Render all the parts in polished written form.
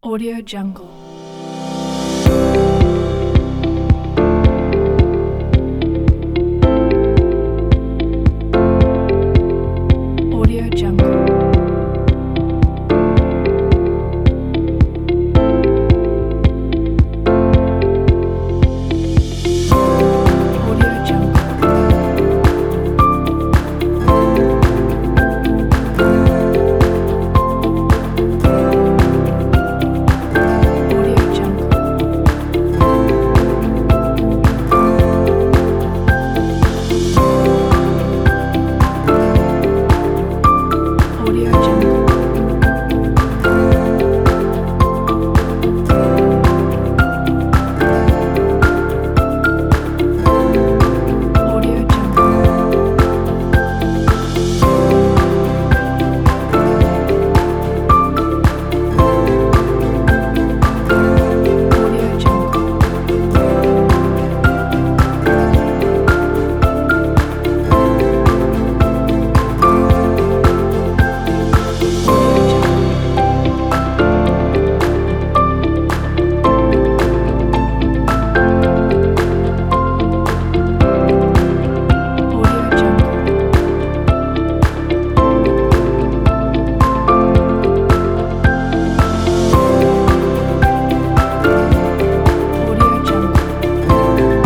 Audio Jungle. Audio Jungle. Audio Jungle. Audio Jungle. Audio Jungle. Audio Jungle. Audio Jungle. Audio Jungle. Audio Jungle.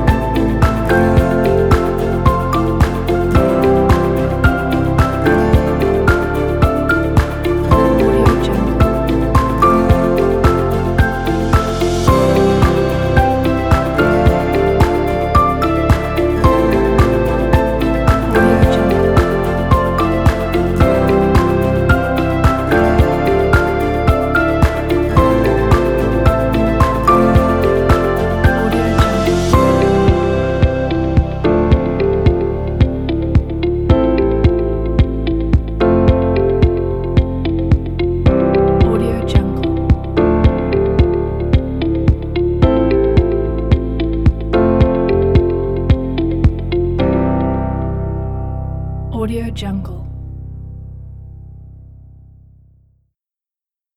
Audio Jungle. Audio Jungle. Audio Jungle. Audio Jungle. Audio Jungle.